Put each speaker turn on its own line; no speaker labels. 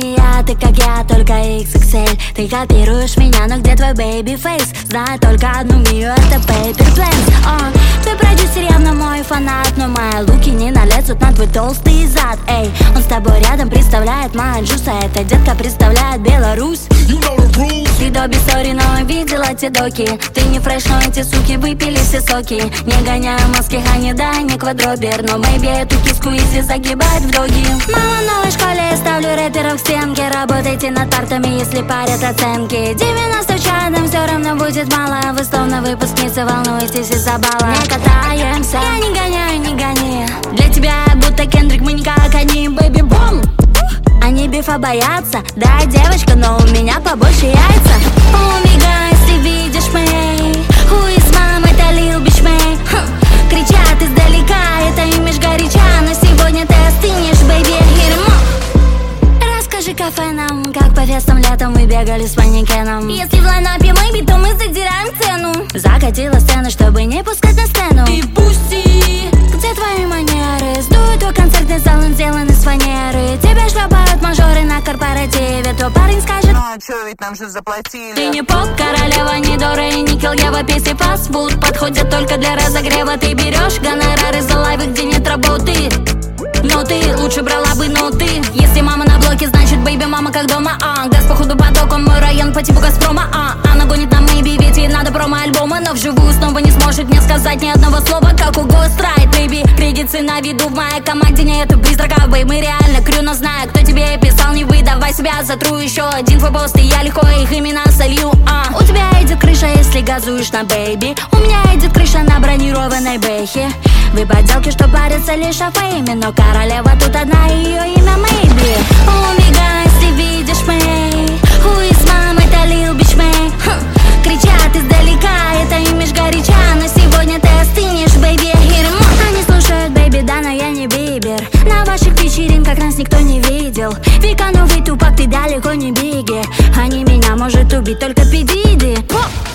не я, ты как я, только XXL. Ты копируешь меня, но где твой baby face? Знаю только одну Мию, это Paper Planes. Твой продюсер явно мой фанат, но мои луки не налезут на твой толстый зад. Эй, он с тобой рядом представляет Манджуса, эта детка представляет Беларусь. Ты до бессори, но видела те доки. Ты не фреш, но эти суки выпили все соки. Не гоняю маски, Хани, да, не квадробер, но мэйби эту киску изи загибает в доги. Мама, в новой школе я ставлю рэперов к стенке. Работайте над партами, если парят оценки. 90 чадом все равно будет мало. Вы словно выпускницы, волнуетесь из-за балла. Не катаемся, я не гоняю, не гони. Для тебя я будто Кендрик, мы не как они, бэби бом. Они бифа боятся, да, девочка, но у меня побольше яйца. Умигай, если видишь мэй. Who is mom, это Lil Bitch May. Кричат издалека, это имидж горяча, но сегодня ты остынешь, бэйби, расскажи кафе нам, как по фестам летом мы бегали с манекеном. Если в лайнапе мэйби, то мы задираем цену. Закатила сцену, чтобы не пускать на сцену. И пусти, где твои манеры? Сдуй твой концертный зал, он сделан из фанеры. Тебя шлепают мажоры на корпоративе. То парень скажет:
ну а чё, ведь нам же заплатили.
Ты не поп, королева, не Дора и не Килгева. Писи фастфуд подходят только для разогрева. Ты берешь гонорары за лайвы, где нет работы. Но ты лучше брала бы ноты. Если мама на блоке, значит бэйби мама как дома. Газ походу потоком, мой район по типу Газпрома. Она гонит на мэйби, ведь ей надо промо-альбома. Но вживую снова не сможет мне сказать ни одного слова, как у Ghostwrite, бэйби. Кредиты на виду в моей команде, нету призраков, бэй. Мы реально крю, но знаю, кто тебе писал. Не выдавай себя, затру еще один твой пост, и я легко их имена солью. У тебя идет крыша, если газуешь на бэйби. У меня идет крыша на бронированной бэхе. Вы поделки, что парятся лишь о фейме, но королева тут одна, ее имя мэйби. Умигай, если видишь мэй. Who is mom, это Lil Bitch May. Кричат издалека, это имидж горяча, но сегодня ты остынешь, бэйби. Они слушают бэйби, да, но я не Бибер. На ваших вечеринках нас никто не видел. Века новый тупак, ты далеко не Биги. Они меня может убить только P. Diddy.